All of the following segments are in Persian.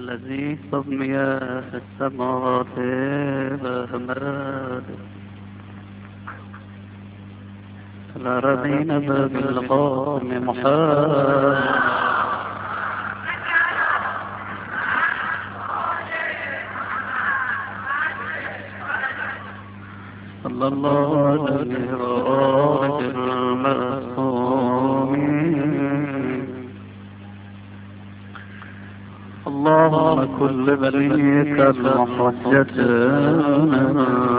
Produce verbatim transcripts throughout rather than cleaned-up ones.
الذي سمي في السماوات بأحمد الأراضين بالقوم محمد صلى الله عليه وآله المعصومين. اللهم كل بليك المحجة من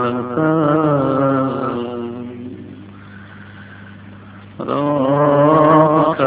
راك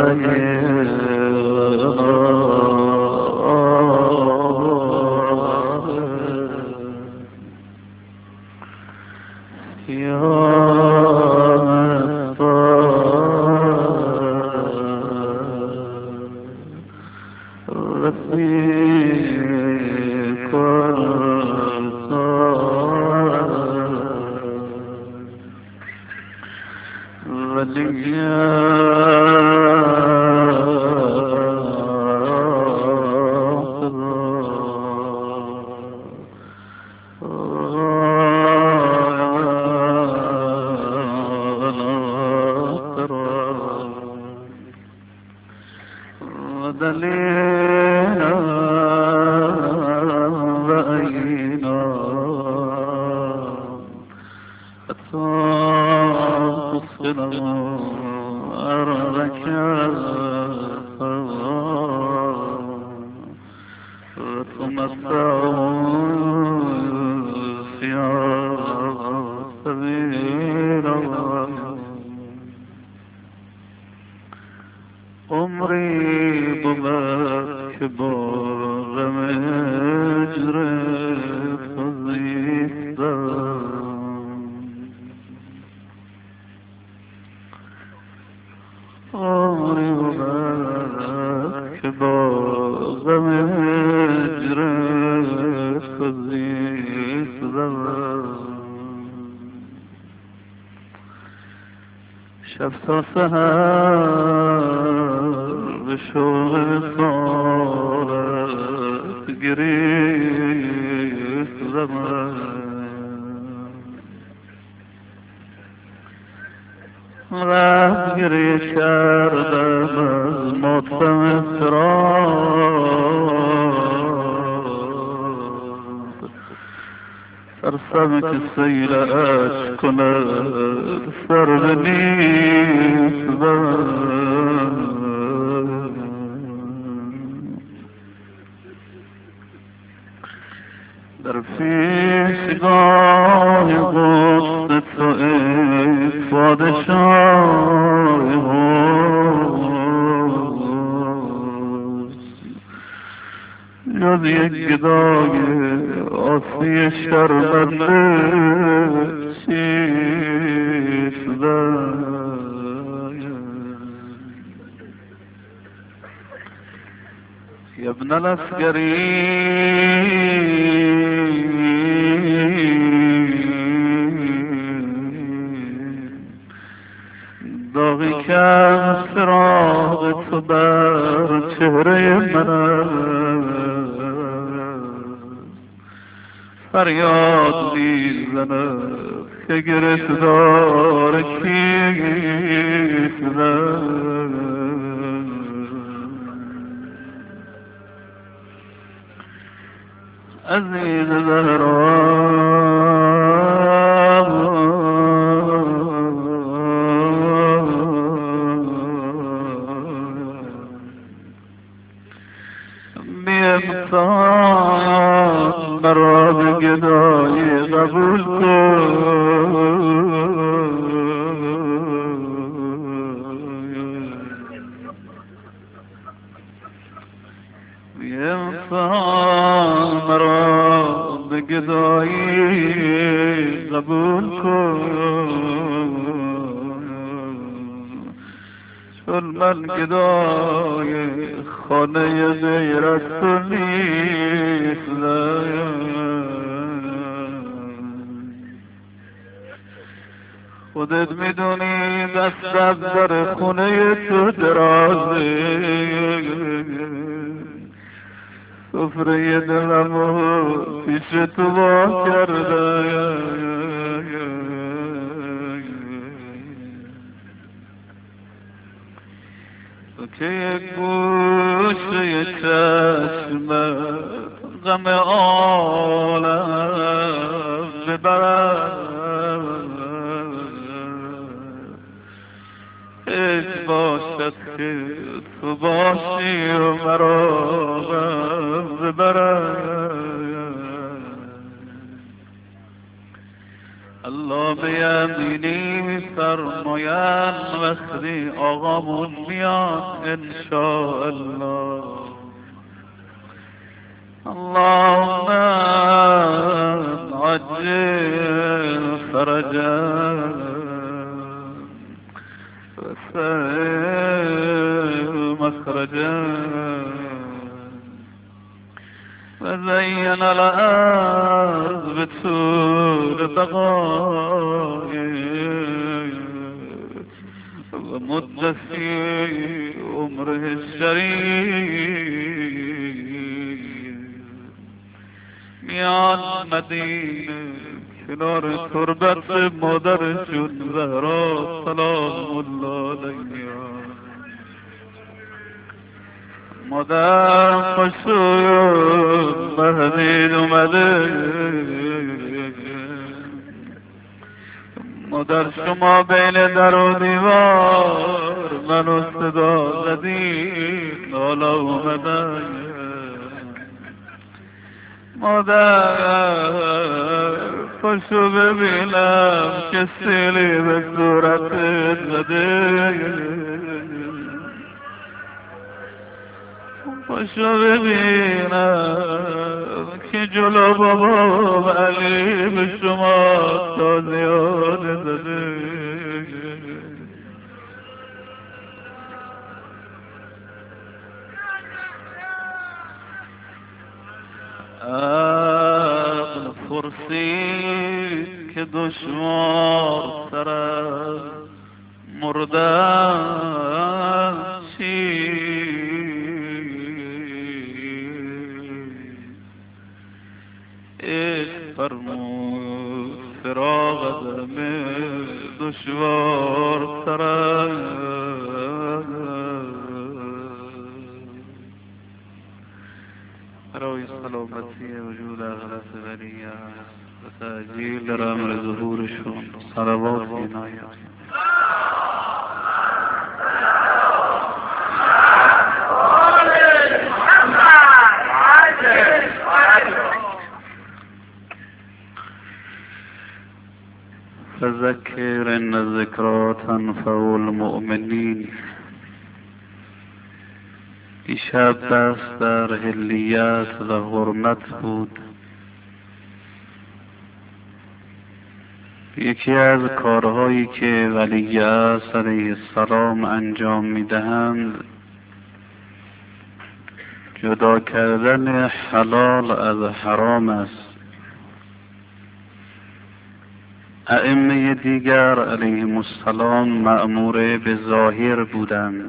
خودت میدونی دستم در خونه تو درازه، تو سفره دلمو پیش تو با کرده تو که یک گوشه چشمت غم عالم ببرد هیچ باشد که تو باشی و مرا غم ببرد الله به یمینی میفرماید وقتی آقامون میاد انشاءالله اللهم عجل فرجا وسهل مخرجا وزين الأرض بطول بقائه ومد في عمره الشريف میاد مدینه کنار تربت مادرشون زهرا سلام الله علیها مادر خوشویون مهدید اومده مادر شما بین در و دیوار منو صدا زدید حالا اومده مادر خوشو ببینم که سیلی به صورتت زده خوشو ببینم که جلو بابا علی به شما تازیانه زده عقل پرسید که دشوار سر از مردن عشق فرمود فراق دم دشوار تر برای سلامتی وجود اغلس ولیه و تأجیل در امر ظهورشون صلوات بیناید فذكر ان الذكرى تنفع المؤمنین. دیشب دست در حلیت و حرمت بود. یکی از کارهایی که ولی عصر علیه السلام انجام میدهند جدا کردن حلال از حرام است. ائمه دیگر علیهم السلام مأمور به ظاهر بودند،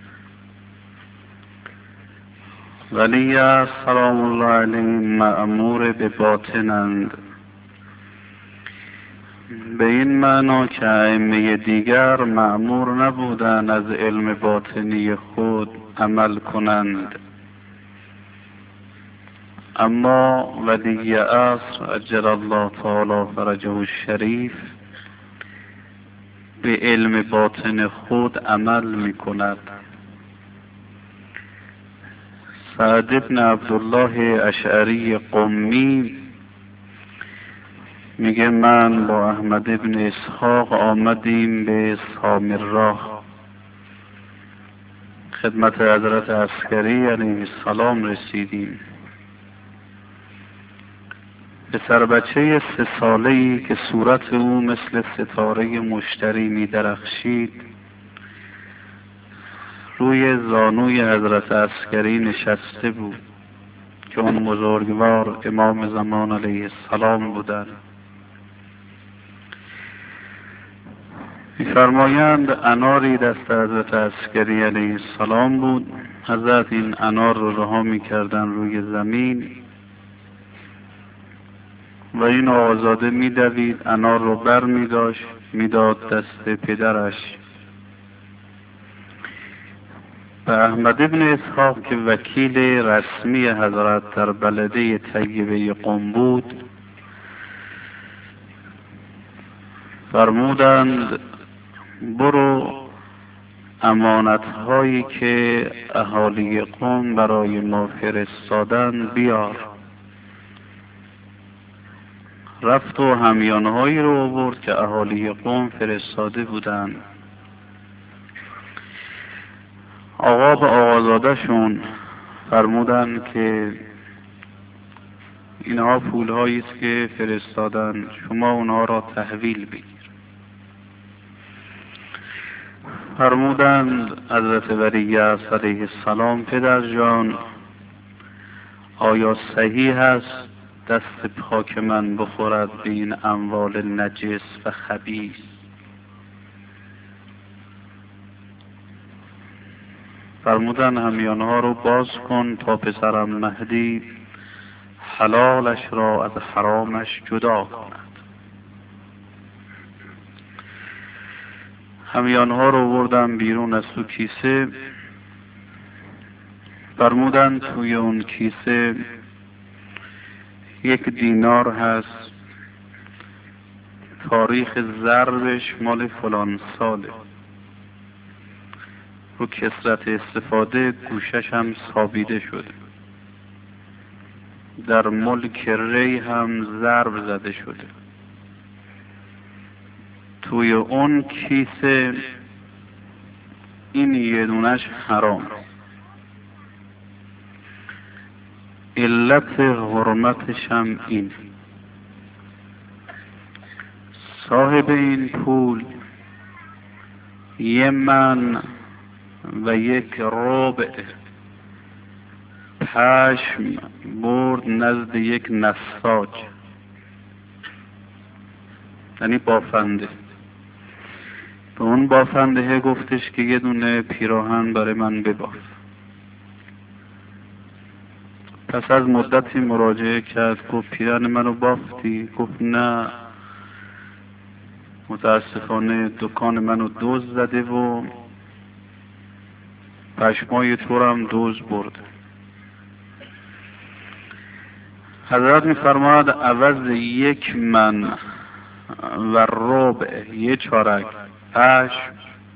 ولی سلام الله علیه مأمور به باطنند، به این معنا که ائمه دیگر مأمور نبودند از علم باطنی خود عمل کنند، اما ولی عصر عجل الله تعالی فرجه الشریف به علم باطن خود عمل می کند. سعد ابن عبدالله اشعری قمی میگه من با احمد ابن اسحاق آمدیم به سامرا، خدمت حضرت عسکری علیه السلام رسیدیم. پسر بچه سه ساله‌ای که صورت او مثل ستاره مشتری می درخشید روی زانوی حضرت عسکری نشسته بود که اون بزرگوار امام زمان علیه السلام بودند. می‌فرمایند اناری دست حضرت عسکری علیه السلام بود حضرت این انار رو رها میکردن روی زمین و این آقازاده میدوید، انار رو بر میداشت میداد دست پدرش. و احمد ابن اسحاق که وکیل رسمی حضرت در بلده طیبه قم بود فرمودند برو امانت هایی که اهالی قم برای ما فرستادن بیار. رفت و همیانهایی رو آورد که اهالی قم فرستاده بودند. آقا به آقازاده شون فرمودن که اینها پولهایی است که فرستادن، شما اونها را تحویل بگیر. فرمودند حضرت ولیعصر علیه السلام پدر جان آیا صحیح است دست پاک من بخورد به این اموال نجس و خبیث؟ فرمودن همیانها رو باز کن تا پسرم مهدی حلالش را از حرامش جدا کند. همیانها رو بردن بیرون از تو کیسه. فرمودن توی اون کیسه یک دینار هست، تاریخ ضربش مال فلان ساله، رو کسرت استفاده گوشش هم سابیده شده، در ملک ری هم ضرب زده شده. توی اون کیسه این یه دونش حرام. علت حرمتش هم این صاحب این پول یه من و یک ربع پشم برد نزد یک نساج، یعنی بافنده. به اون بافنده گفتش که یه دونه پیراهن برای من بباف. پس از مدتی مراجعه کرد، گفت پیراهن منو بافتی؟ گفت نه، متاسفانه دکان منو دزد زده و پشمای تو هم دزد برده. حضرت می‌فرماید عوض یک من و ربع یک چارک پشم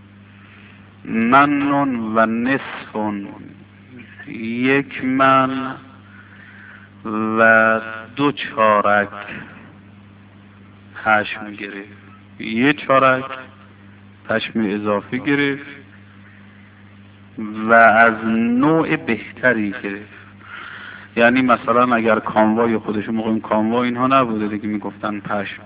منون و نصفون یک من و دو چارک پشم گرفت، یک چارک پشم اضافی گرفت و از نوع بهتری گرفت. یعنی مثلا اگر کاموای خودشو موقع کاموا اینها نبوده دیگه میگفتن پشم،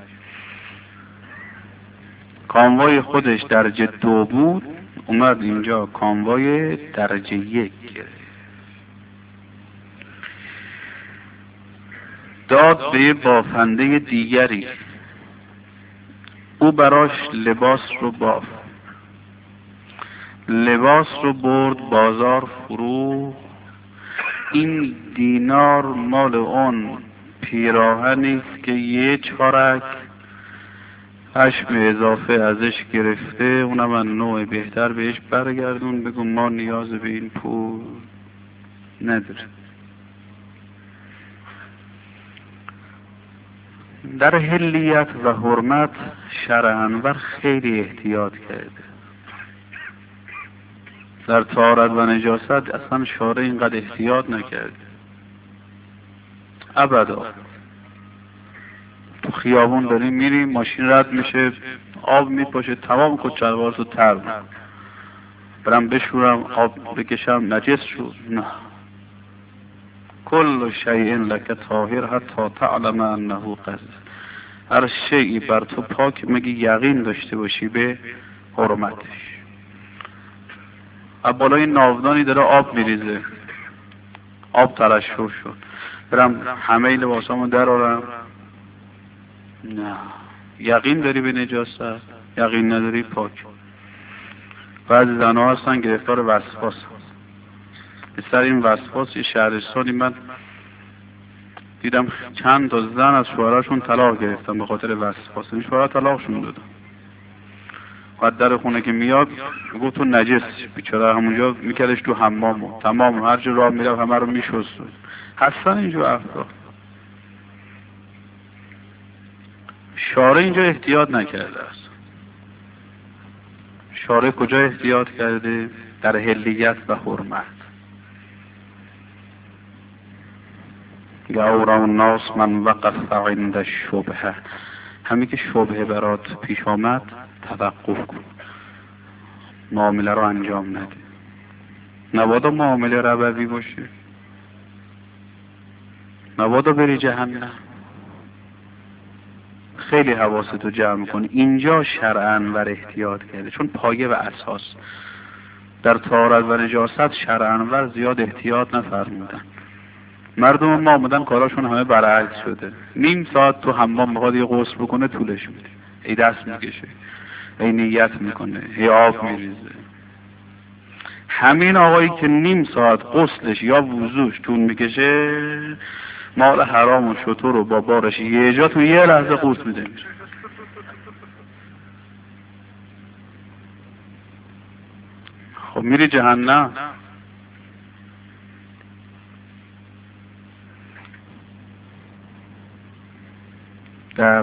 کاموای خودش درجه دو بود، اومد اینجا کاموای درجه یک گرفت، داد به بافنده دیگری، او براش لباس رو باف، لباس رو برد بازار فرو. این دینار مال اون پیراهنی است که یه چارک پشم اضافه ازش گرفته، اونم من نوع بهتر بهش برگردون، بگو ما نیاز به این پول نداریم. در حلیت و حرمت شرع انور خیلی احتیاط کرده. در طهارت و نجاست اصلا شارع اینقدر احتیاط نکرده ابدا. تو خیابون داریم میریم، ماشین رد میشه، آب میپاشه، تمام کچلوار تو تر بود، برم بشورم آب بکشم نجس شد. نه، کل شیء لک طاهر حتی تعلم انه قذر. هر شیئی بر تو پاک مگه یقین داشته باشی به حرمتش. بالای ناودانی داره آب میریزه، آب ترشح شد، برم همه لباسامو درارم؟ نه. یقین داری به نجاست؟ یقین نداری پاک. بعضی زنها هستن گرفتار وسواس، سر این وسواس یه شهرستانی من دیدم چند تا زن از شوهراشون طلاق گرفتن به خاطر وسواس. این شوهرها طلاقشون دادن. بعد در خونه که میاد میگه تو نجس، بیچاره همونجا میکردش تو حمام و تمام هر جا راه میرفت همه رو میشست. حسن اینجا افراد شارع اینجا احتیاط نکرده است. شارع کجا احتیاط کرده؟ در حلیت و حرمت. یورا الناس من وقف عند الشبهه، همین که شبهه برات پیش آمد توقف کن، معامله رو انجام نده. نبادا معامله ربوی باشه، نبادا بری جهنم. خیلی حواستو جمع کن. اینجا شرعاً ور احتیاط کرده، چون پایه و اساس. در طهارت و نجاست شرعاً ور زیاد احتیاط نفرمودن. مردم ما آمدن کاراشون همه برعکس شده. نیم ساعت تو حمام بخواد یه غسل بکنه طولش میده، ای دست میکشه، ای نیت میکنه، ای آب میریزه. همین آقایی که نیم ساعت غسلش یا وضوش طول میکشه، مال حرام و شطور و با بارش یه جا تو یه لحظه قورت میده میره. خب میری جهنم. در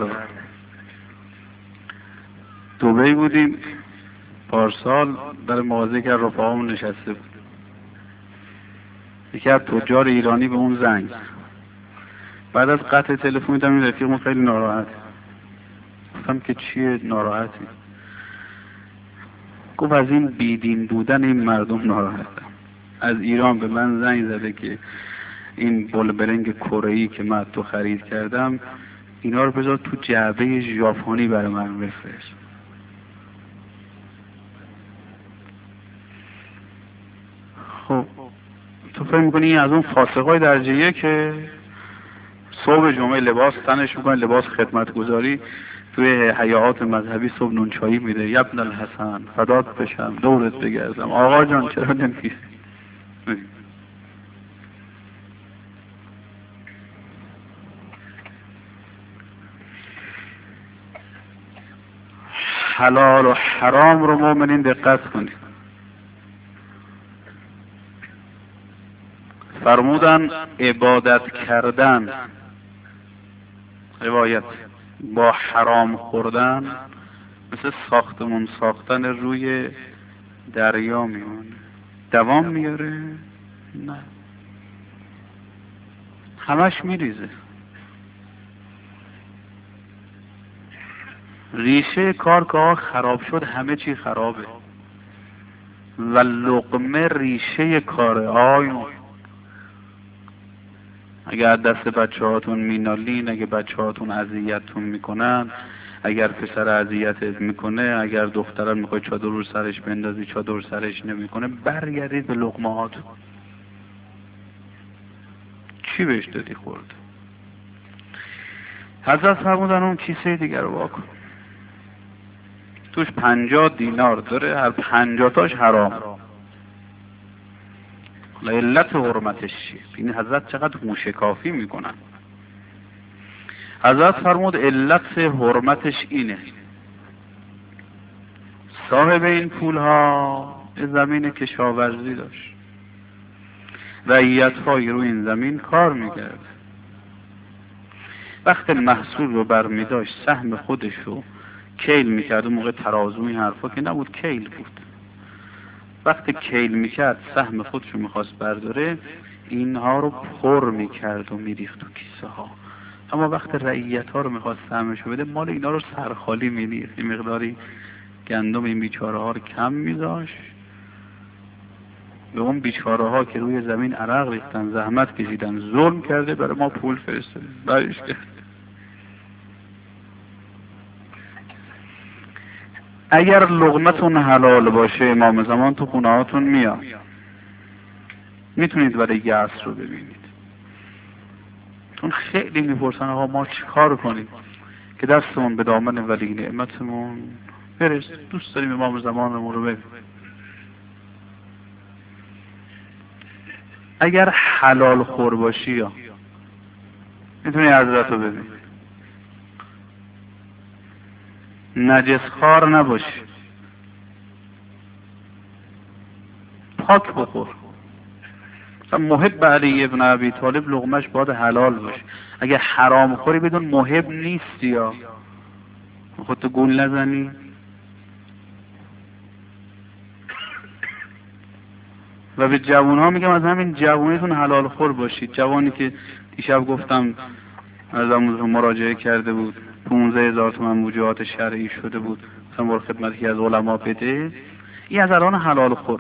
دبی بودیم پارسال، در مغازه که رفاقمون نشسته بود. یکی از تجار ایرانی به اون زنگ زد. بعد از قطع تلفن دیدم این رفیقمون خیلی ناراحت. گفتم که چیه ناراحتی؟ گفت از این بیدین بودن این مردم ناراحتم. از ایران به من زنگ زده که این بولبرنگ کره‌ای که من تو خرید کردم اینا رو بذار تو جعبه ژاپنی برای من بفرست. خب تو فکر می‌کنی این از اون فاسقای درجه که صبح جمعه لباس تنش میکنه، لباس خدمتگزاری، توی حیات مذهبی صبح نون چایی میده، یبن الحسن فدات بشم دورت بگردم، آقا جان چرا نمی‌گی؟ حلال و حرام رو مؤمنین دقت کنید. فرمودن عبادت کردن، روایت، با حرام خوردن مثل ساختمون ساختن روی دریا میمونه. دوام میاره؟ نه، همش میریزه. ریشه کار که خراب شد همه چی خرابه. و لقمه ریشه کاره. آیون اگر دست بچه هاتون مینالین، اگر بچه هاتون اذیتتون میکنن، اگر پسر اذیتت میکنه، اگر دخترم میخوای چادر رو سرش بندازی چادر سرش نمیکنه، برگردید به لقمه هاتون. چی بهش دادی خورد؟ حضرت فرمودن اون کیسه دیگر رو واکن، توش پنجاه دینار داره، هر پنجاه تاش حرام. علت حرمتش چیه؟ این حضرت چقدر موشکافی میکنن. حضرت فرمود علت حرمتش اینه، صاحب این پول ها زمین کشاورزی داشت، رعیت های رو این زمین کار میکرد. وقت محصول رو برمی داشت سهم خودش رو کیل میکرد. اون موقع ترازو این حرفا که نبود، کیل بود. وقتی کیل میکرد سهم خودش رو میخواست برداره، اینها رو پر میکرد و میریخت تو کیسه ها. اما وقت رعیت ها رو میخواست سهمش رو بده، مال اینا رو سرخالی میریخت. این مقداری گندم این بیچاره ها رو کم میذاشت، به اون بیچاره ها که روی زمین عرق ریختن، زحمت کشیدن، ظلم کرده، برای ما پول فرستاده، برش کرد. اگر لقمتون حلال باشه، امام زمان تو خونه هاتون میاد، میتونید برای یه عصر رو ببینید. چون خیلی میپرسن آقا ما چی کار کنیم که دستمون به دامن ولی نعمتمون برسه. دوست داریم امام زمانمون رو ببینیم. اگر حلال خور باشی یا میتونی حضرت رو ببین، نجس خوار نباشی، پاک بخور. مثلا محب علی ابن ابی طالب لقمش باید حلال باشه. اگه حرام خوری بدون محب نیستی یا خودتو گول نزنی. و به جوان ها میگم از همین جوانیتون حلال خور باشید. جوانی که دیشب گفتم از همون مراجعه کرده بود پونزده هزار تومن موجبات شرعی شده بود، مثلا برو خدمت که از علما بده، این از الان حلال خوره.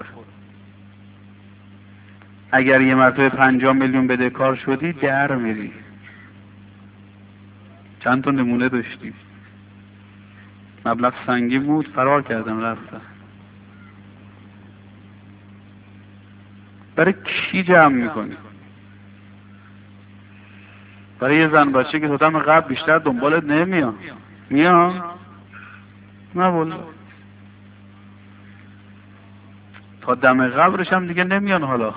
اگر یه مرتبه پنجاه میلیون بده کار شدی در میری. چند تا نمونه داشتیم، مبلغ سنگی بود فرار کردم رفتم. برای کی جمع میکنی؟ برای یه زن بچه که تو دم قبل بیشتر دنبالت نمیان. میان؟ نه والله، تا دم قبرش هم دیگه نمیان. حالا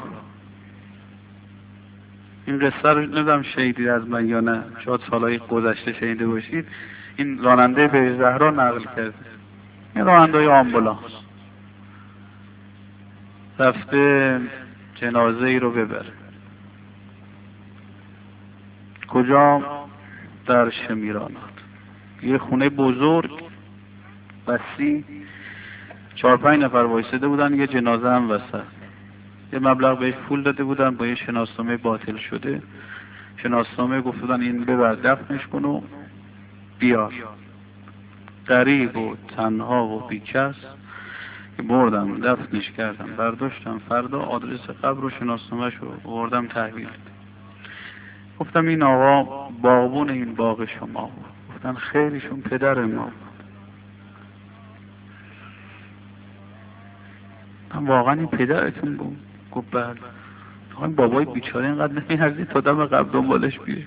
این قصه رو نمیدونم شنیدید از من یا نه، شاید سالهای گذشته شنیده باشید. این راننده به زهرا نقل کرده، این راننده آمبولانس رفته جنازه ای رو ببره. کجا؟ در شمیرانات، یه خونه بزرگ وسیع، چهار پنج نفر وایساده بودن، یه جنازه هم وسط. یه مبلغ بهش پول داده بودن با یه شناسنامه باطل شده. شناسنامه گفت بودن این ببر دفنش کن و بیار. غریب و تنها و بیکس که بردم دفنش کردم، برداشتم فردا آدرس قبر و شناسنامه‌ش رو بردم تحویل. گفتم این آقا باغبون این باغ شما بود. گفتن خیلیشون پدر ما بود. من واقعا این پدرتون بود؟ گفت بله. این بابای بیچاره اینقدر نمی‌ارزید تا دم قبر دنبالش بیه.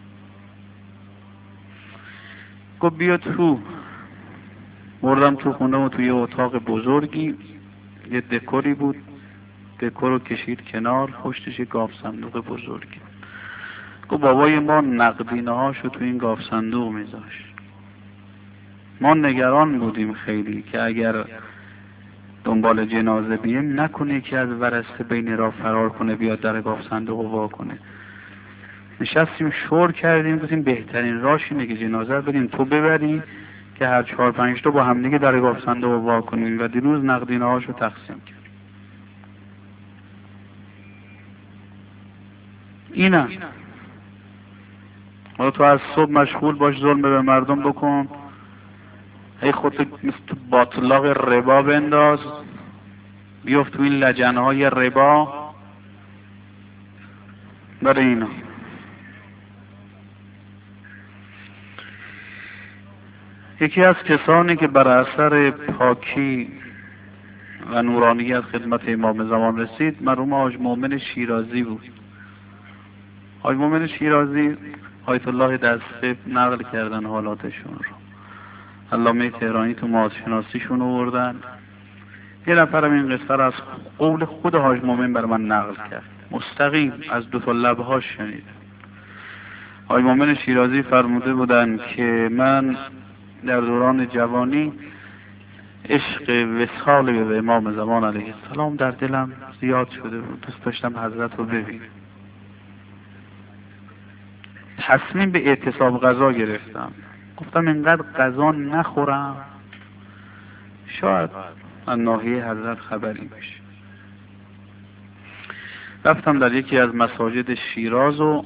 گفت بیا تو. بردم تو خونه و توی اتاق بزرگی یه دکوری بود، دکور رو کشید کنار، پشتش یه گاف صندوق بزرگی. گفت بابای ما نقدینه هاشو تو این گاف صندوق میذاشت. ما نگران بودیم خیلی که اگر دنبال جنازه بیم نکنه که از ورثه بین را فرار کنه بیاد در گاف صندوق رو وا کنه. نشستیم شور کردیم، گفتیم بهترین راهش اینه که جنازه رو بدیم تو ببری که هر چهار پنج تا با هم دیگه در گاف صندوق رو وا کنیم. و دیروز نقدینه هاشو تقسیم کرد. اینا حالا تو از صبح مشغول باش ظلم به مردم بکن، ای خودت مثل تو باطلاق ربا بنداز، بیفت تو این لجنهای ربا. برای اینا یکی از کسانی که بر اثر پاکی و نورانی از خدمت امام زمان رسید مرحوم حاج مومن شیرازی بود. حاج مومن شیرازی آیت الله دستخیل نقل کردن حالاتشون رو، علامه تهرانی تو مادشناسیشون آوردن. یه نفرم این قصه رو از قول خود حاج مومن بر من نقل کرد، مستقیم از دو تا لبهاش شنیدم. حاج مومن شیرازی فرموده بودن که من در دوران جوانی عشق وصال به امام زمان علیه السلام در دلم زیاد شده بود، دوست داشتم حضرت رو ببینم. تصمیم به اعتصاب غذا گرفتم، گفتم اینقدر غذا نخورم شاید از ناحیه حضرت خبری بشه. رفتم در یکی از مساجد شیراز و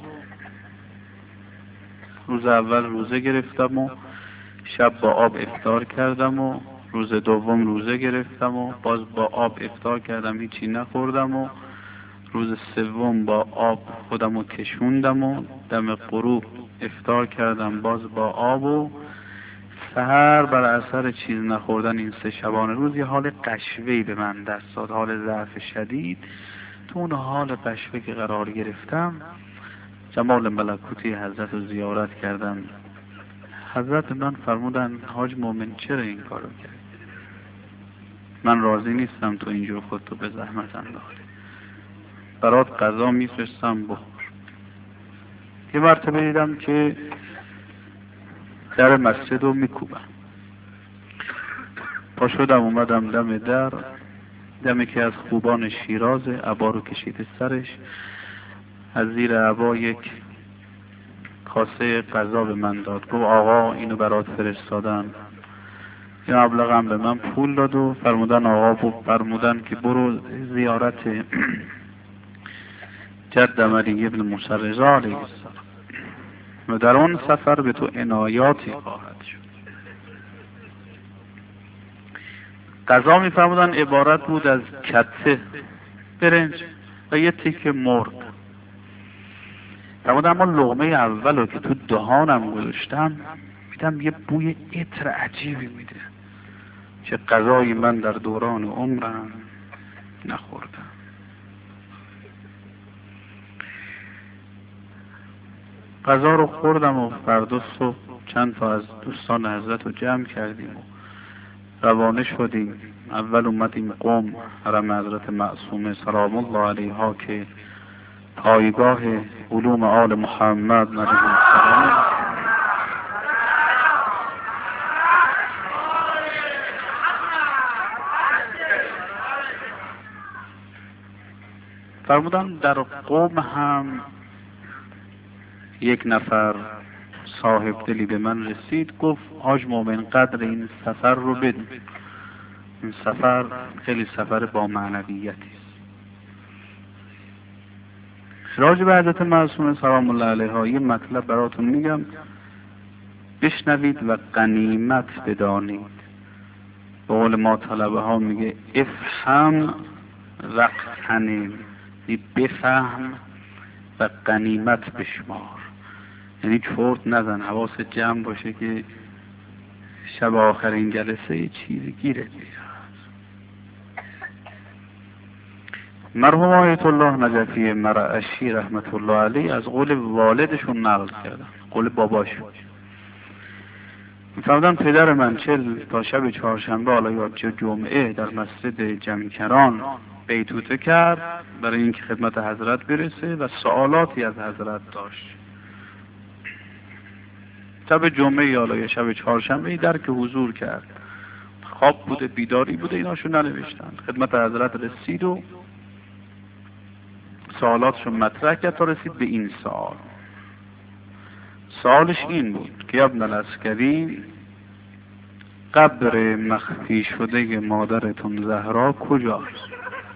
روز اول روزه گرفتم و شب با آب افطار کردم و روز دوم روزه گرفتم و باز با آب افطار کردم، هیچی نخوردم و روز سوم با آب خودم رو کشوندم و دم غروب افطار کردم باز با آب و سحر بر اثر چیز نخوردن این سه شبانه روز یه حال قشوه‌ای به من دست داد، حال ضعف شدید. تو اون حال قشوه که قرار گرفتم جمال ملکوتی حضرت رو زیارت کردم. حضرت من فرمودن حاج مومن چرا این کارو کرد؟ من راضی نیستم تو اینجور خودتو به زحمت انداختی. برات غذا میفرستم بخور. یه مرتبه دیدم که در مسجد رو میکوبن. پا شدم اومدم دم در، دم که از خوبان شیراز، عبا رو کشیده سرش، از زیر عبا یک کاسه غذا به من داد. گفت آقا اینو برات فرستادن. این مبلغ هم به من پول داد و فرمودن آقا فرمودن که برو زیارت جدم علی ابن موسی رضا علیه السلام و در اون سفر به تو عنایاتی خواهد شد. غذا می فرمودن عبارت بود از کته، برنج و یه تیکه مرغ. فرمودن اما لقمه اولو که تو دهانم گذاشتم میدم یه بوی عطر عجیبی میده، چه غذایی من در دوران عمرم نخوردم. غذا رو خوردم و فردا صبح چند تا از دوستان حضرت رو جمع کردیم و روانه شدیم. اول اومدیم قم، حرم حضرت معصومه سلام الله علیها که پایگاه علوم آل محمد علیه السلام. فرمودن در قم هم یک نفر صاحب دلی به من رسید، گفت حاج مومن قدر این سفر رو بدون، این سفر خیلی سفر با معنویتی است. راجع به حضرت معصومه سلام الله علیها یه مطلب براتون میگم، بشنوید و غنیمت بدانید. به قول ما طلبه ها میگه افهم وقتنیم، بفهم و غنیمت بشمار. یعنی چرت نزن، حواس جمع باشه که شب آخرین جلسه یه چیزی گیرت بیاد. مرحوم آیت الله نجفی مرعشی رحمت الله علیه از قول والدشون نقل کردن، قول باباشون. می‌فرمودن پدر من چل تا شب چهارشنبه حالا یا جمعه در مسجد جمکران بیتوته کرد برای اینکه خدمت حضرت برسه و سوالاتی از حضرت داشت. شب جمعه یا شب چهارشنبه در که حضور کرد، خواب بوده بیداری بوده ایناشو ننوشتن. خدمت حضرت رسید و سوالاتشو مطرح کرد تا رسید به این سوال. سوالش این بود که ابن العسکری، قبر مخفی شده مادرتون زهرا کجاست؟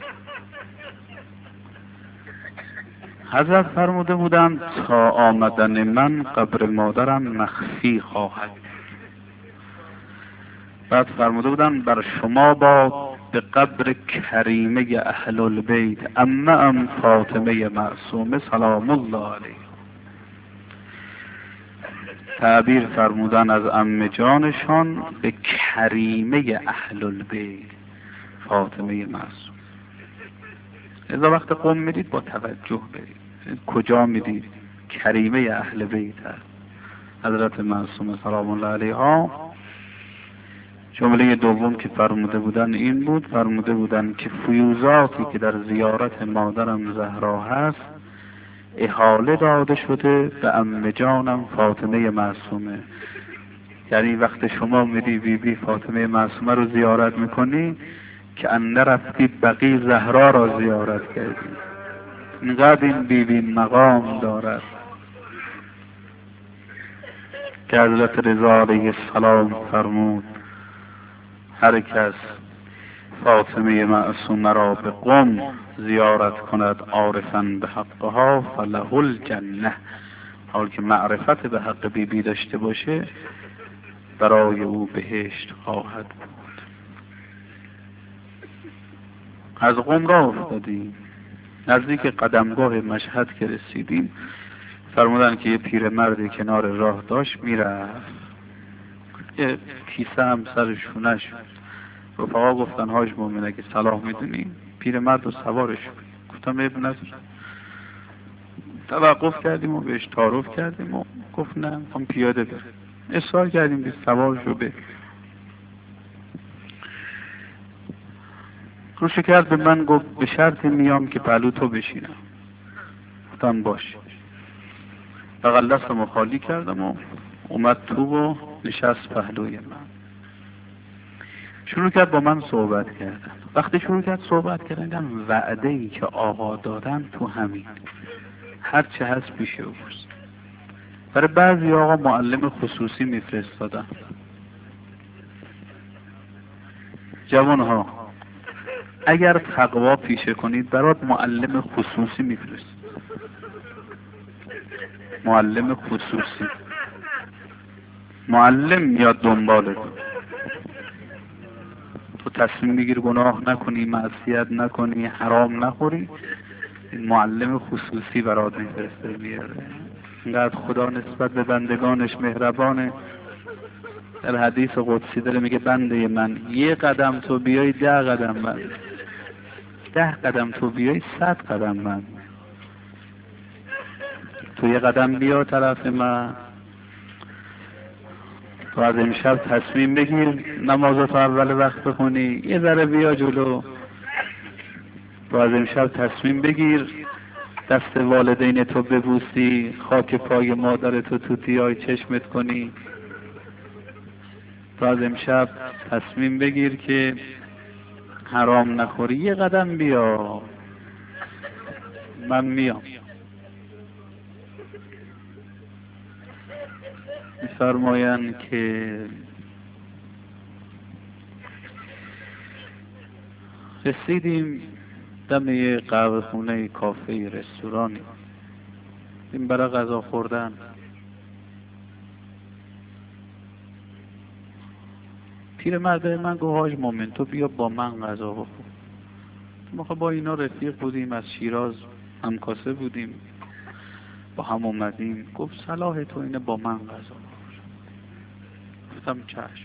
حضرت فرموده بودند تا آمدن من قبر مادرم مخفی خواهد. بعد فرموده بودند بر شما با به قبر کریمه اهل البیت امه ام فاطمه معصومه سلام الله علیه. تعبیر فرمودن از عمه جانشان به کریمه اهل البیت فاطمه معصومه. اذا وقت قم میدید با توجه برید، کجا میدید؟ کریمه اهل بیت حضرت معصومه سلام الله علیها. جمله دوم که فرموده بودن این بود، فرموده بودن که فیوزاتی که در زیارت مادرم زهرا هست احاله داده شده به عمه جانم فاطمه معصومه. یعنی وقت شما میری بی بی فاطمه معصومه رو زیارت میکنی که اندر رفتی بقی زهرا را زیارت کردی. اینقدر این بی بی مقام دارد که حضرت رضا علیه السلام فرمود هر کس فاطمه معصومه را به قم زیارت کند عارفاً به حقها فله الجنه. حال که معرفت به حق بی بی داشته باشه برای او بهشت خواهد بود. از قم را افتادیم، نزدیک قدمگاه مشهد که رسیدیم فرمودن که یه پیرمردی کنار راه داشت میرفت، یه کیسه هم سر شونه شد. رفقا گفتن حاج مومن اگه صلاح میدونیم پیرمرد رو سوارش کنیم. گفتم ابن نظر. توقف کردیم و بهش تعارف کردیم و گفت نه هم پیاده بره. اصرار کردیم که سوارش رو بره. روشو کرد به من، گفت به شرط میام که پهلو تو بشینم. گفتم باش. بغل دستمو خالی کردم و اومد تو و نشست پهلوی من. شروع کرد با من صحبت کردن. وقتی شروع کرد صحبت کردن، وعده ای که آقا دادن تو همین، هر چه هست پیش اوست. برای بعضی آقا معلم خصوصی میفرستادن. جوانها اگر تقوا پیشه کنید برات معلم خصوصی میفرست. معلم خصوصی، معلم میاد دنبالت، تو تصمیم بگیر گناه نکنی، معصیت نکنی، حرام نخوری، این معلم خصوصی برات میفرسته بیاره. اینقدر خدا نسبت به بندگانش مهربانه. در حدیث قدسی داره میگه بنده من یه قدم تو بیای ده قدم من، ده قدم تو بیای صد قدم من. تو یه قدم بیا طرف من، تو از امشب تصمیم بگیر نمازتو اول وقت بخونی، یه ذره بیا جلو. تو از امشب تصمیم بگیر دست والدین تو ببوسی، خاک پای مادرتو توتیای چشمت کنی. تو از امشب تصمیم بگیر که حرام نخوری، یه قدم بیا، من میام. می‌فرمایند که رسیدیم دم یه قهوه خونه، کافه، رستورانی، این برای غذا خوردن. پیرمرد من گفت حاج مومن تو بیا با من غذا بخور. ما خب با اینا رفیق بودیم، از شیراز همکاسه بودیم، با هم اومدیم. گفت صلاح تو اینه با من غذا بخور. گفتم چشم.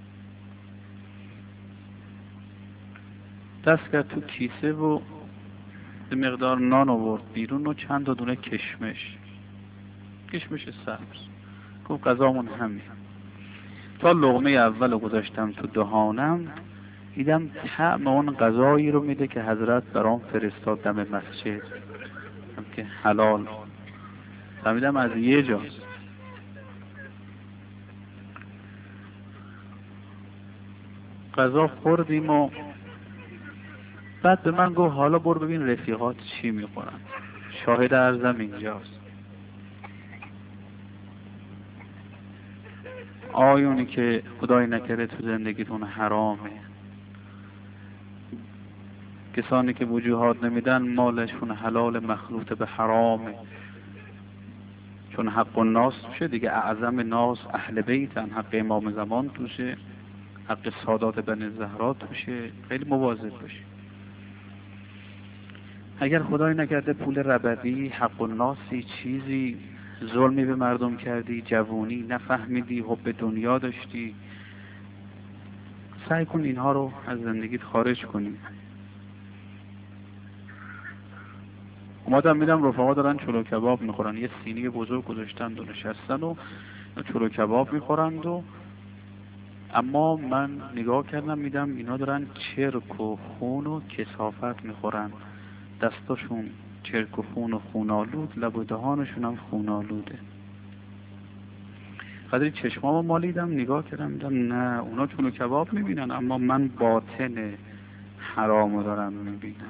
دست کرد تو کیسه و به مقدار نان آورد بیرون و چند تا دونه کشمش، کشمش سبز. گفت غذامون همین. تا لقمه اول رو گذاشتم تو دهانم، دیدم طعم اون غذایی رو میده که حضرت برام فرستاد دم مسجد، که حلال. فهمیدم از یه جاست. غذا خوردیم و بعد به من گفت حالا برو ببین رفیقات چی میخورن. شاهد عرضم اینجاست. آیونی که خدای نکرده تو زندگیتون حرامه، کسانی که وجوهات نمیدن مالشون حلال مخلوط به حرامه، چون حق الناس توشه دیگه. اعظم ناس اهل بیتن، حق امام زمان توشه، حق سادات بن زهرا توشه. خیلی مواظب باشی. اگر خدای نکرده پول ربوی، حق الناسی، چیزی ظلمی به مردم کردی، جوونی نفهمیدی، حب دنیا داشتی، سعی کن اینها رو از زندگیت خارج کنی. اومدم میدم رفقا دارن چلو کباب میخورن، یه سینی بزرگ گذاشتن و نشستن و چلو کباب میخورند و اما من نگاه کردم میدم اینا دارن چرک و خون و کثافت میخورن، دستاشون چرک و خون و خونالود، لب و دهانشون هم خونالوده. قدری چشمامو مالیدم نگاه کردم میدم نه، اونا چونو کباب میبینن اما من باطن حرامو دارم میبینم.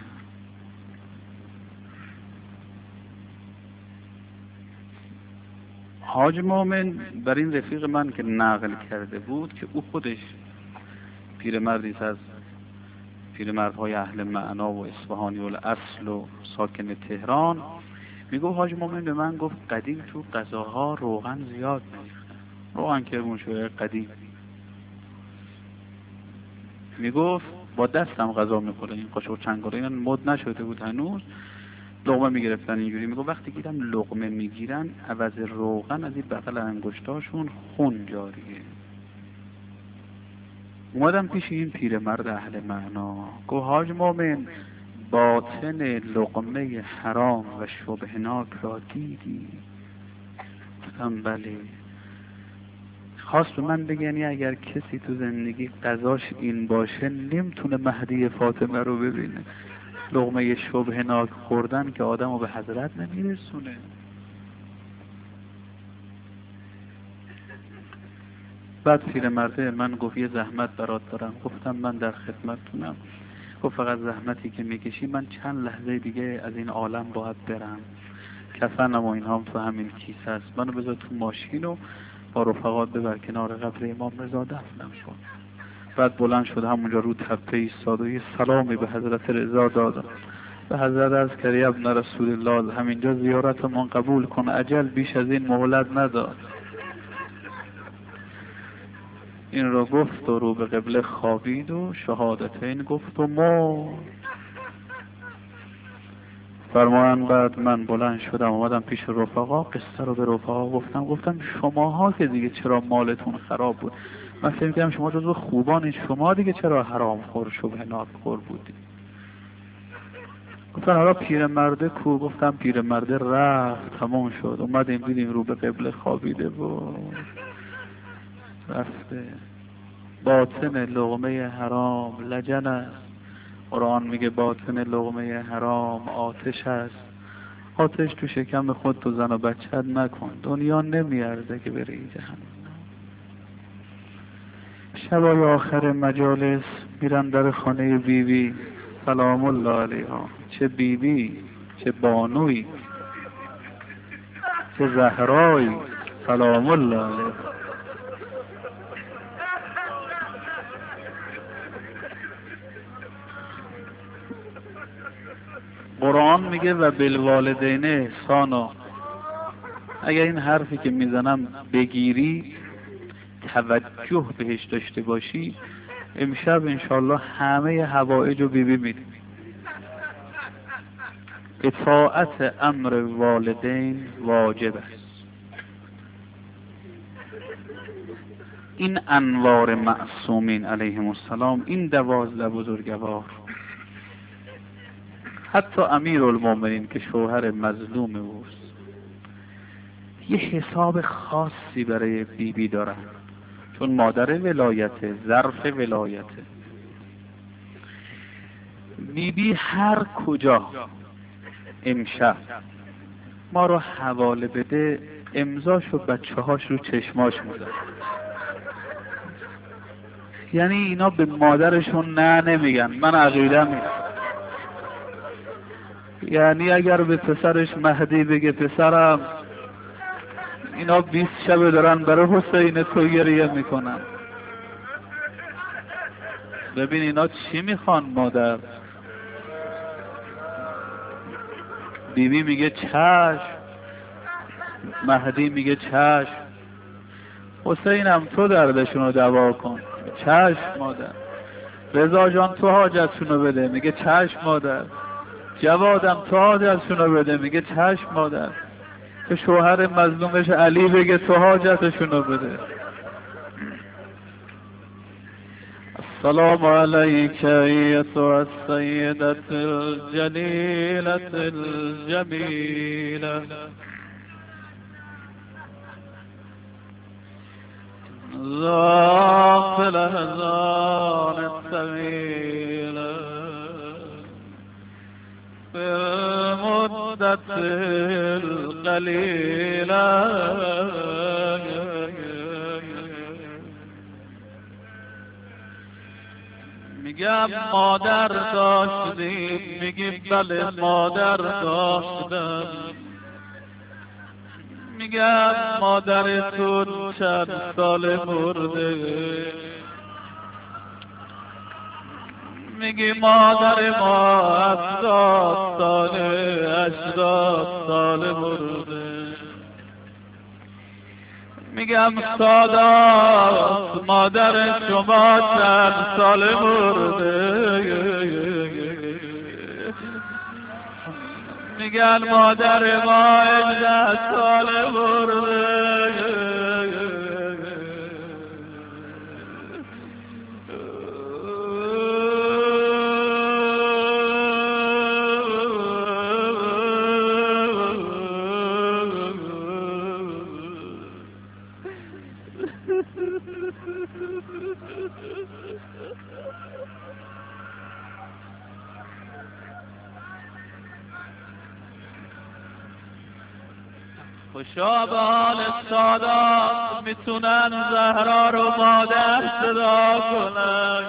حاج مومن بر این رفیق من که نقل کرده بود که او خودش پیرمردی از پیرمردهای اهل معنا و اصفهانی الاصل و ساکن تهران، میگو حاج مومن به من گفت قدیم تو غذاها روغن زیاد میریختن، روغن کرمانشاه قدیم. میگفت با دستم غذا میخوره، این قاشق چنگاله اینا مد نشده بود هنوز، لقمه میگرفتن اینجوری. میگو وقتی گیرم لقمه میگیرن عوض روغن از این بغل انگشتاشون خون جاریه. اومدم پیش این پیرمرد اهل معنا، گفت حاج مومن باطن لقمه حرام و شبهناک را دیدی؟ گفتم بله. خواست به من بگه یعنی اگر کسی تو زندگی قضاش این باشه نمیتونه مهدی فاطمه رو ببینه. لقمه شبهناک خوردن که آدم رو به حضرت نمیرسونه. بعد پیرمرده من گفت یه زحمت برات دارم. گفتم من در خدمتتونم. گفت فقط زحمتی که میکشی من چند لحظه دیگه از این عالم باید برم، کفنم و اینها هم تو همین کیسه است، منو بذار تو ماشین و با رفقات ببر کنار قبر امام رضا دفنم کن. بعد بلند شد همونجا رو تپه ایستاد و یه سلامی به حضرت رضا دادم. به حضرت عرض کرد یا ابن رسول الله همینجا زیارتمون قبول کن، عجل بیش از این مهلت نداد. این رو گفت و رو به قبله خوابید و شهادتین گفت و مرد. فرمان بعد من بلند شدم اومدم پیش رفقا، قصه رو به رفقا گفتم. گفتم شماها که دیگه چرا مالتون خراب بود؟ من فکر می‌کردم شما جزو خوبانید، شما دیگه چرا حرام خور شبهناک خور بودید؟ گفتن حالا پیرمرده کو؟ گفتم پیرمرده رفت، تمام شد. اومدیم دیدیم رو به قبله خوابیده و رفته. باطن لقمه حرام لجن است. قرآن میگه باطن لقمه حرام آتش است. آتش تو شکم خود تو زن و بچت نکن، دنیا نمیارزه که بری جهنم. شبای آخر مجالس میرن در خانه بیبی بی. سلام الله علیها. چه بیبی بی، چه بانوی، چه زهرایی، سلام الله علیها. قرآن میگه و بالوالدین احسانا. اگر این حرفی که میزنم بگیری توجه بهش داشته باشی، امشب انشالله همه حوائج رو بیبی میدیم. اطاعت امر والدین واجب است. این انوار معصومین علیهم السلام، این دوازده بزرگوار، حتی امیرالمومنین که شوهر مظلوم اوست، یه حساب خاصی برای بیبی بی دارن، چون مادر ولایته، ظرف ولایته. بیبی بی هر کجا امشب ما رو حواله بده، امضاش و بچه هاش رو چشماش میذاره. یعنی اینا به مادرشون نه نمیگن. من عقیدم اینه. یعنی اگر به پسرش مهدی بگه پسرم، اینا بیست شبه دارن برای حسین تو گریه میکنن. ببین اینا چی میخوان مادر. بیبی میگه چشم، مهدی میگه چشم، حسینم تو دردشون رو دوا کن، چشم مادر. رضا جان تو حاجتشون رو بده، میگه چشم مادر. جوادم تو حاجتشون رو بده، میگه چشم مادر. که شوهر مظلومش علی بگه تو حاجتشون رو بده. السلام علیک ایتها السیدة الجلیلة الجمیلة ذات الأحزان الطويلة في المدة القليلة میگم مادر داشتیم، میگی بله مادر داشتم. میگم مادرتون چند سال مرده، میگی مادر ما هفتاد ساله، هشتاد ساله مرده. میگم سادات مادر شما چند ساله مرده. میگن مادر ما هجده ساله مرده. خوشا به حال سادات میتونن زهرا رو مادر صدا کنن.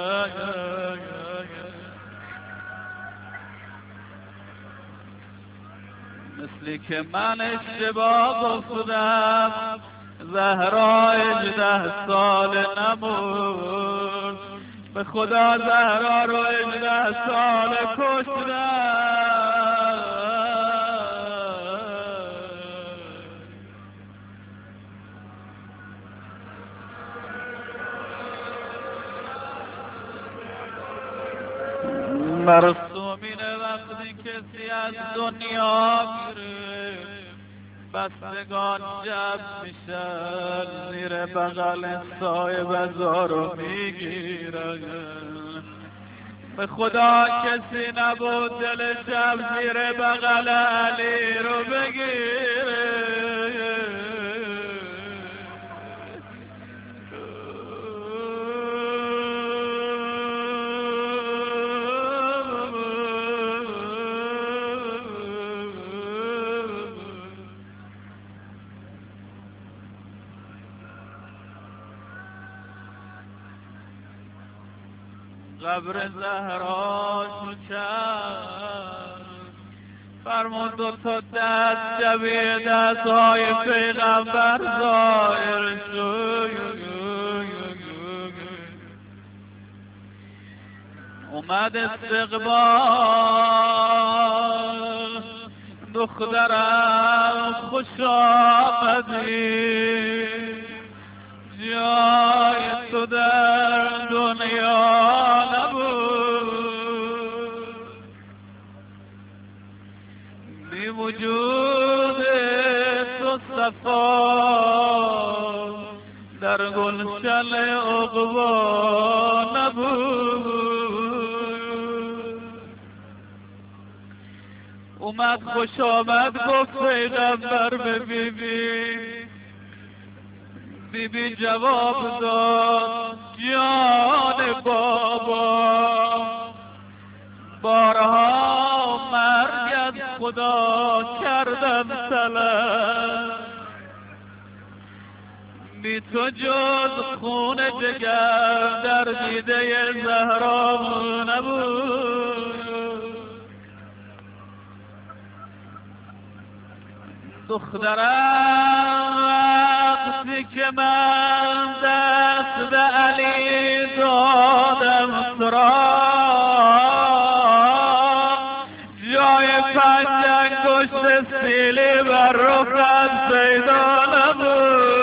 مثلی که من اشتباه گفتم زهرا هجده سال نمون، به خدا زهرا رو هجده سال کشتم. مرسومینه وقتی کسی از دنیا میره بستگان جمع میشن زیر بغل صاحب زارو میگیرن. به خدا کسی نبود دلش هم زیر بغل علی رو بگیره. قبر زهرا شو چند فرمون دو تا دست جبه دست های پیغمبر ظاهر شو. اومد استقبال دخترم خوش آمدی، جای تو در دنیا نبود، بی وجود تو صفا در گلشن عقبا نبود. اومد خوش آمد گفت پیغمبر به بی بی، بی بی جواب داد جان بابا، بارها مرگ از خدا کردم طلب، بی تو جز خون جگر در دیده زهرا نبود. دخترم وقتی که من دست به علی دادم سرا، جای پنج انگشت سیلی بر رخت پیدا نبود.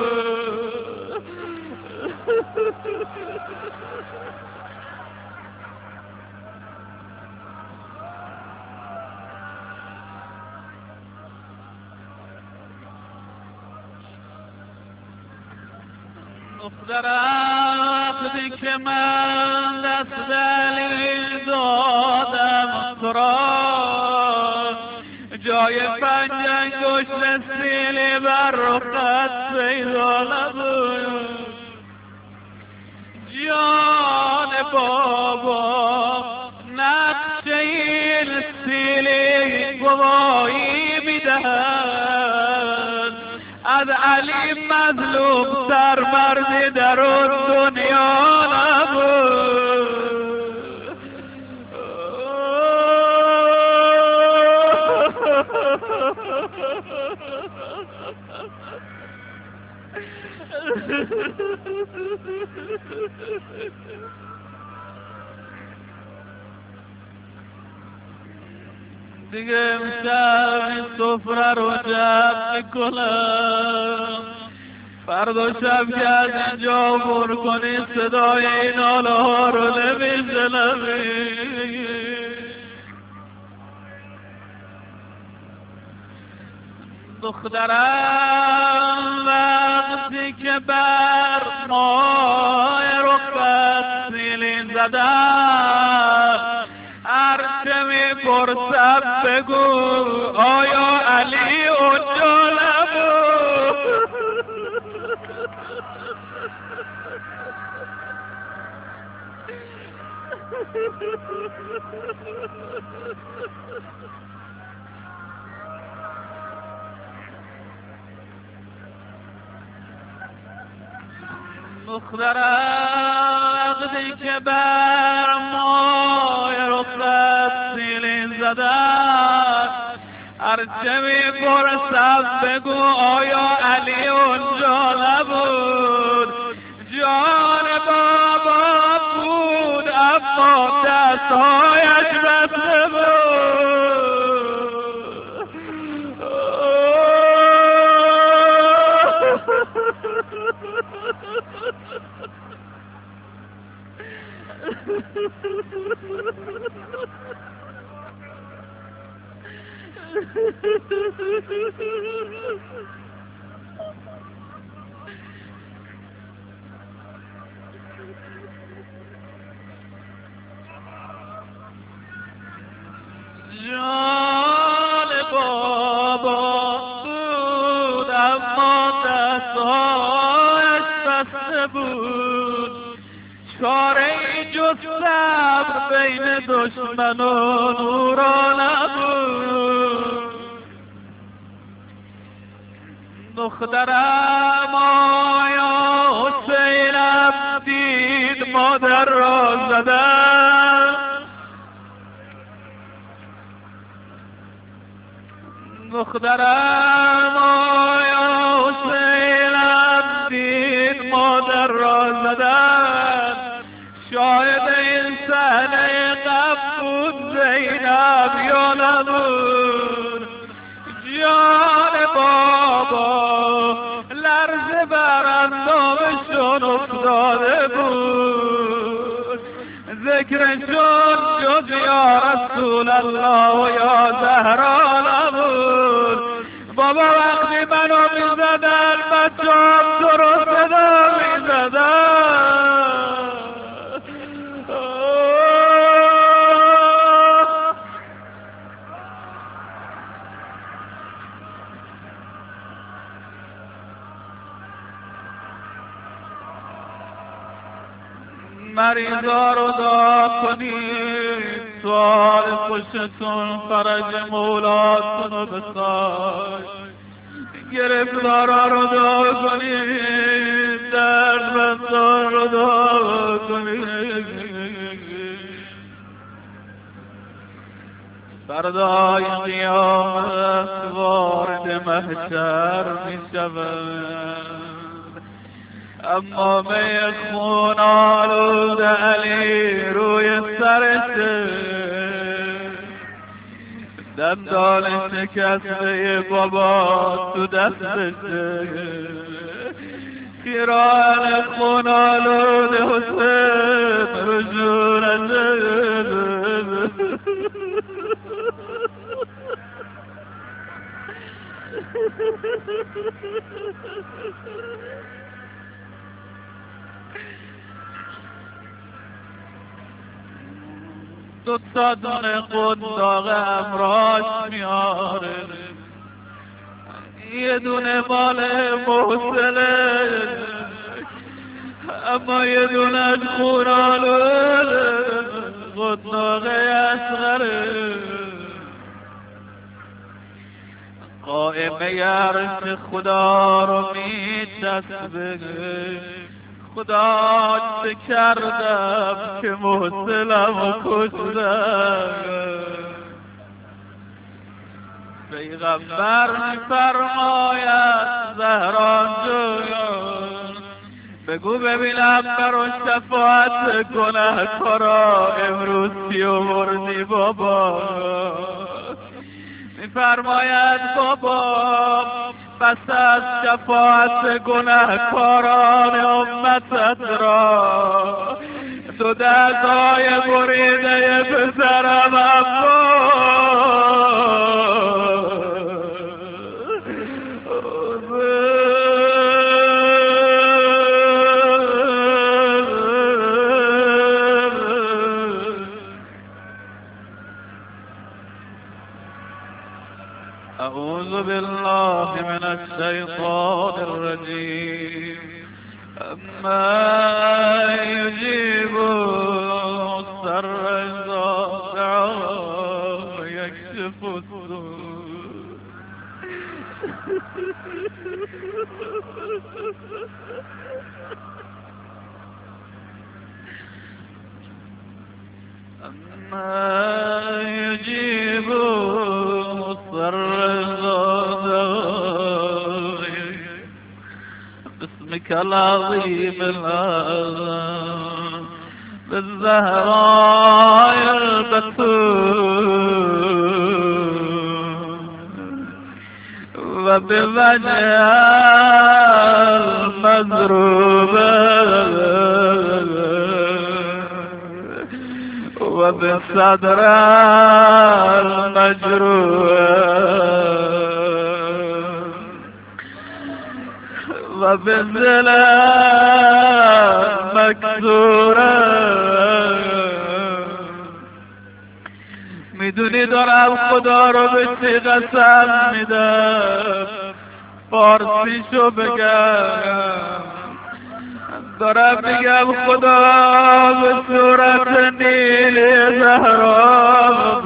دخترم وقتی که من دست علی دادم سرا، جای پنج انگشت سیلی بر رخت پیدا نبود. جان بابا نقش این سیلی گواهی میدهد از علی مظلوم تر مردی در اون دنیا نبود. دیگه امشب این سفره رو جمع میکنم، فردا شب که از اینجا عبور کنی صدای این آله ها رو نمیشنوی. دخترم وقتی که بر ماه رخت سیلین زدم، هرچه میپرسم بگو آیا علی اونجا نبود؟ مخدرم وقتی که بر مای رخت سیلی زدن، هرچه می پرسم بگو آیا علی اونجا نبود؟ جان بابا بود اما دستهایش بسته بود. جان بابا بود اما دستهایش بسته بود. چاره ای جز صبر بین دشمنان او را نبود. دخترم آیا حسینم دید مادر را زدن؟ دخترم آیا حسینم دید مادر را زدن؟ شاید این صحنه غم بود زینب یا نبود؟ جان بابا لرزه بر اندامشون افتاده بود. ذکرشون جز یا رسول الله و یا زهرا نبود. بابا وقتی منو میزدن بچه‌ام تو رو صدا میزدن. مریضا رو دعا کنید، سوال خوشتون فرج مولاتون رو بخواید. گرفتارا رو دعا کنید، دردمندان رو دعا کنید. فردای قیامت وارد محشر می شود، اما می خون آلود علی روی سرشه. دندان شکسته بابا تو دستشه. خیران خون آلود حسین رو جونشه. دو تا دونه قنداق امراش میاره، یه دونه مال محسنه اما یه دونه خورالوله قنداق اصغره. قائمه عرش خدا رو میچسبه. خدا چه کردم که محسنم و کشتم؟ پیغمبر میفرماید زهران جویان بگو ببینم برو شفاعت گنهکارا امروز کی آوردی بابا؟ میفرماید بابا پس از شفاعت گنهکاران امتت را تو دستای بریده پسرم أعوذ بالله من الشيطان الرجيم. أما يجيب السر الضائع ويكشف السوء أما يجيب السر الضائع باسمك العظيم الأعظم بالزهراء البتول وبوجه المضروبة وبالصدر المجروح وبالظلام مكسورة میدونی دارم خدا رو به چی قسم میدم فارسیشو بگم دارم میگم خدا به صورت نیل زهرا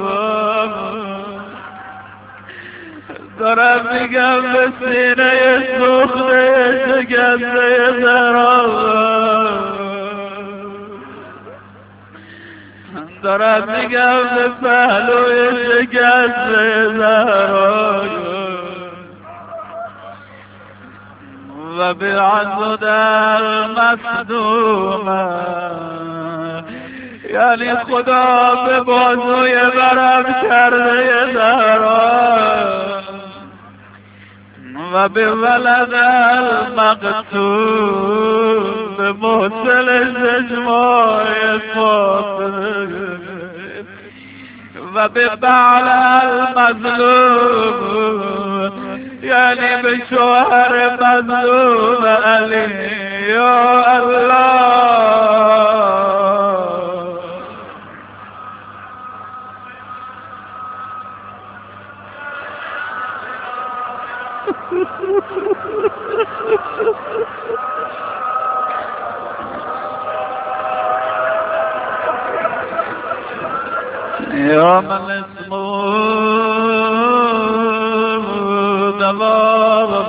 دارم میگم به سینه سوخته شکسته زهرا دارم میگم به پهلوی شکسته زهرا و به عضد المصدومه یعنی خدا به بازوی برم کرده زهرا و به ولد المقتول به محسل چشمای فاطمه و به بعل المظلوم یعنی به شوهر مظلوم علی یا الله يا من اسمه دبابا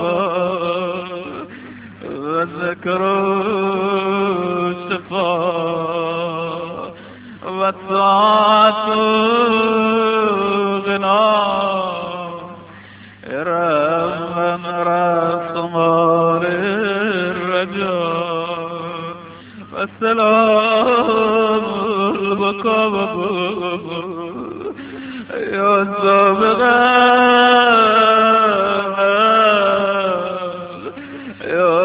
والذكر شفاء والطاعة غنى رغم راس مال الرجاء والسلام البقاء يا السابقة يا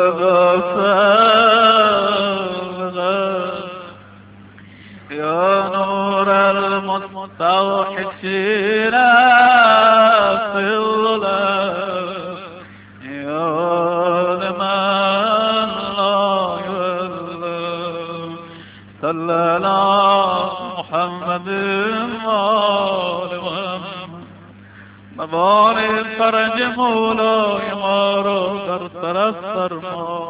السابقة يا نور المستوحشين في الظلام يا لمن لا يظلم صلى على محمد وآل محمد مبارك فرج مولاي ما رو در طرف فرما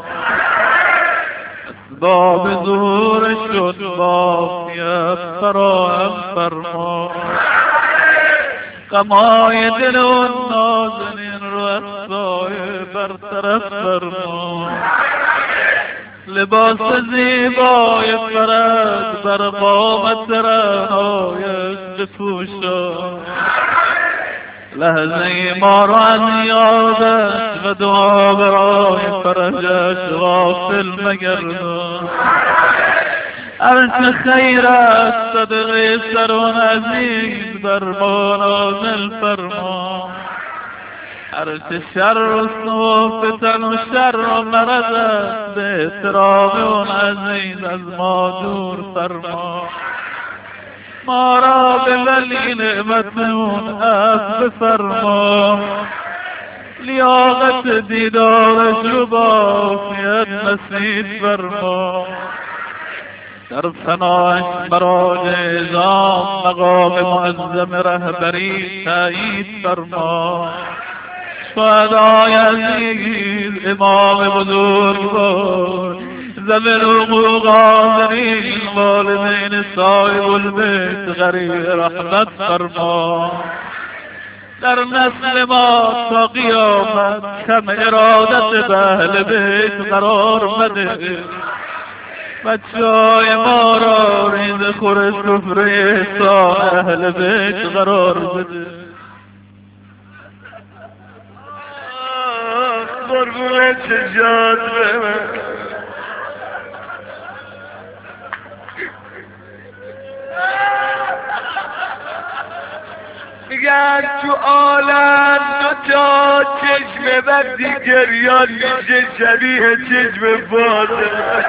اسباب ظهور شد بافیت فراهم فرما غمای دل و نازنین رو از سایه برطرف فرما لباس زیبای فرد بر قامت رعنایش بپوشا لحظه ما را از یادش و دعا برای فرجش غافل مگردان هرچه خیر است صدقه سر و عزیز بر ما نازل فرما هرچه شر و سوء فتن و شر و مرض است به احترام اون عزیز از ما دور فرما ما را به ولی نعمت اون عفو فرما لیاقت دیدارش رو بافیت نصیب فرما در ثناش براج اعظام مقام معظم رهبری تایید فرما شهدای عزیز امام بزرگوار زمین حقوق حاضرین والدین صاحب البیت غریب رحمت فرما. در نسل ما تا قیامت کم ارادت به اهل بیت قرار مده. بچه‌های ما را ریز خور سفره تا اهل بیت قرار بده. قربون چشات به من میگن تو عالم دو تا چشم وقتی گریان میشه شبیه چشم فاطمه.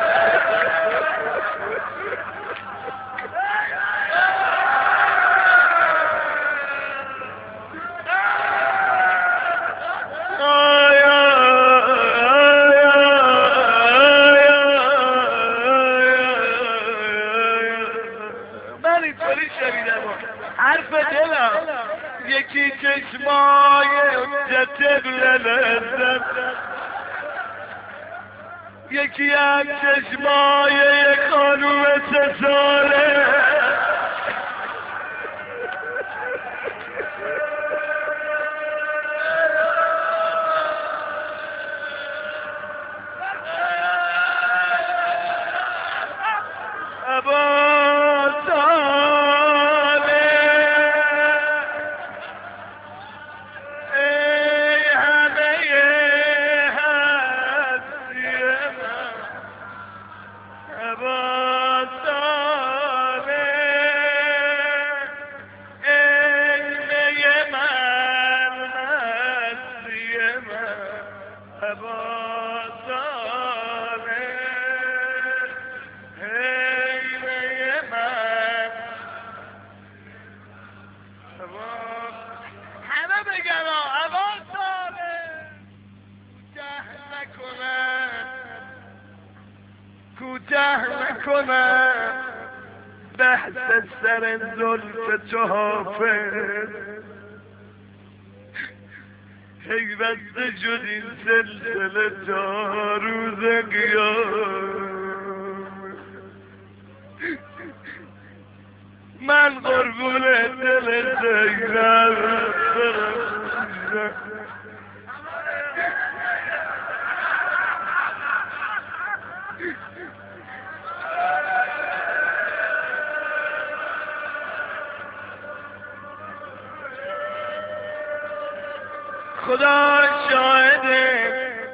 من اینطوری شنیدم حرف دلم یکی چشمای حجت بلندم، یکی هم چشمای یک خانوم سه ساله. کوتاه نکنم بحث سر زلف تو حافظ، هی بسته شد این سلسله تا روز قیام. من قربون دل زینب خدا شاهده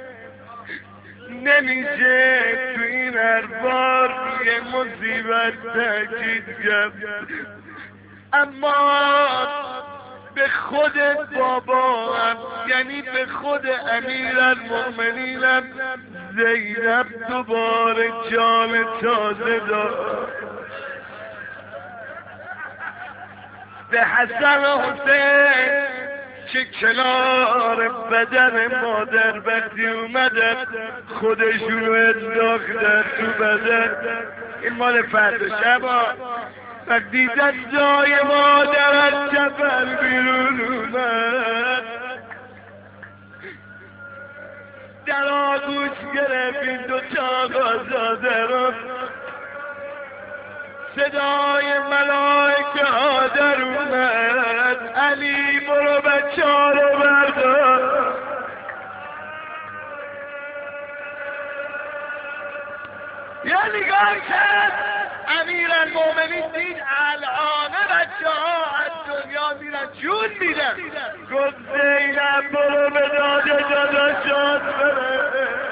نمیشه تو این اربار یه مصیبت تاکید کرد، اما به خود بابام یعنی به خود امیرالمؤمنینم زینب دوباره جان تازه داد. به حسن و حسین که کنار بدن مادر وقتی اومدن خودشونو انداختن تو بدن، این مال فردا شبا وقتی دستای مادر از چپر بیرون اومد در آغوش گرفت این دو تا آزاده رو، صدای ملائکه ها در اومد علی برو بچه ها رو بردار. یا نگاه کرد امیرالمؤمنین دید الان بچه ها از دنیا میرن جون میرن، گفت زینب برو به داده داداشات بره.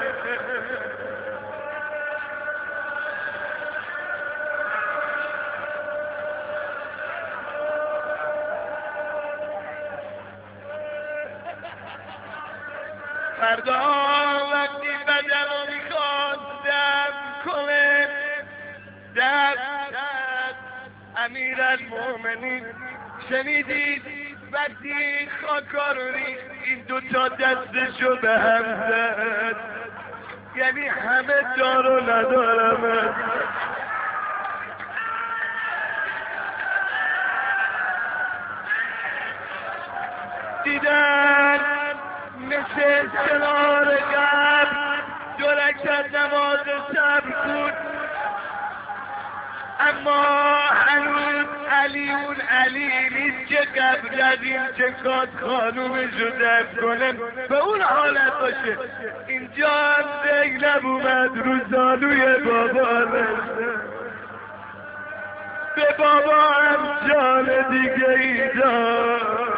فردا وقتی بدن رو میخواد دم کنه دم دم امیرالمؤمنین شنیدید وقتی خاکا رو ریخت این دوتا دستشو به هم زد، یعنی همه دارو ندارم. دیدن مثل کنار قبل دو رکعت نماز شب اما هنوز علی اون علی نیست که قبل از این چه کات خانومش رو دفع کنه به اون حالت باشه. اینجا هم زینب اومد رو زانوی بابا رسه، به بابا هم جان دیگه ای داد.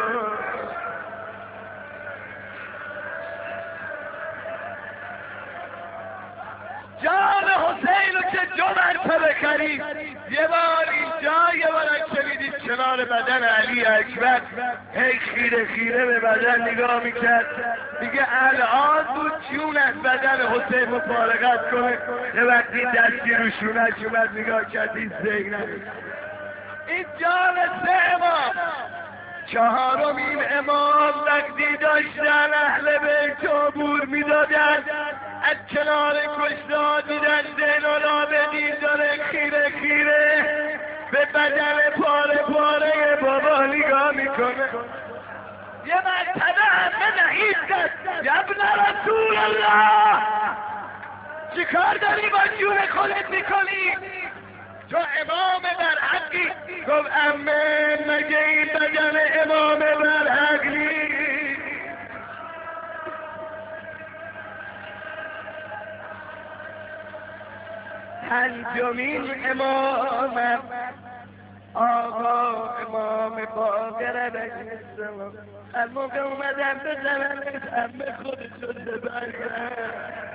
جان حسین رو که دو مرتبه خرید، یه بار اینجا یه بار شنیدید کنار بدن علی اکبر هی خیره خیره به بدن نگاه میکرد، دیگه الان بود جون از بدن حسین رو فارغت کنه. یه وقتی دستی رو شونش اومد نگاه کرد این زینب، این جان سه امام. چهارم این امام وقتی داشتن اهل بیت عبور میدادن از کنار کشته دیدن زین العابدین داره خیره خیره به بدن پاره پاره بابا نگاه میکنه. یه مرتبه همه نهید کرد ابن رسول الله چی کار داری با جون خودت میکنی؟ تو امام برحقی. گفت امه مگه این بدن امام برحق نیست؟ پنجمین امامم آقا امام باقر علیه السلام از موقع اومدن به زمانت امه خودشون ببرن